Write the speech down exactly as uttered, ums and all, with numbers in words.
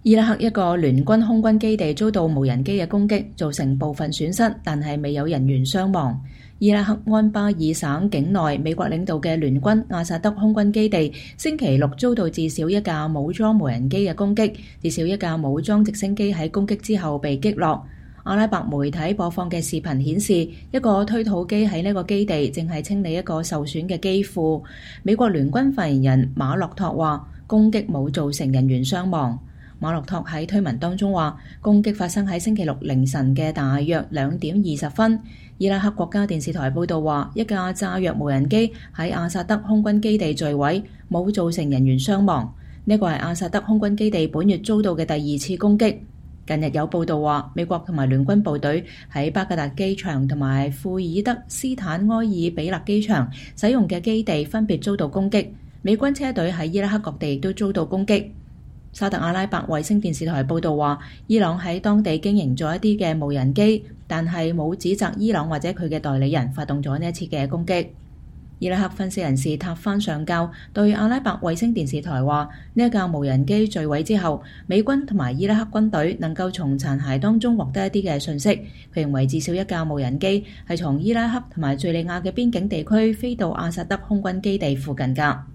伊拉克一個聯軍空軍基地遭到無人機嘅攻擊，造成部分損失，但係未有人員傷亡。伊拉克安巴爾省境內美國領導嘅聯軍阿薩德空軍基地星期六遭到至少一架武裝無人機嘅攻擊，至少一架武裝直升機喺攻擊之後被擊落。阿拉伯媒體播放嘅視頻顯示，一個推土機喺呢個基地正係清理一個受損嘅機庫。美國聯軍發言人馬洛托話，攻擊冇造成人員傷亡。馬洛托喺推文當中話，攻擊發生喺星期六凌晨嘅大約兩點二十分。伊拉克國家電視台報道話，一架炸藥無人機喺阿薩德空軍基地墜毀，冇造成人員傷亡。呢個係阿薩德空軍基地本月遭到嘅第二次攻擊。近日有報道話，美國同埋聯軍部隊喺巴格達機場同埋庫爾德斯坦埃爾比勒機場使用嘅基地分別遭到攻擊。美軍車隊喺伊拉克各地亦都遭到攻擊。沙特阿拉伯衛星電視台報道話，伊朗喺當地經營咗一啲嘅無人機，但係冇指責伊朗或者佢嘅代理人發動咗呢一次嘅攻擊。伊拉克分析人士塔番上校對阿拉伯衛星電視台話，呢一架無人機墜毀之後，美軍同埋伊拉克軍隊能夠從殘骸當中獲得一啲嘅信息。佢認為至少一架無人機係從伊拉克同埋敘利亞嘅邊境地區飛到阿薩德空軍基地附近㗎。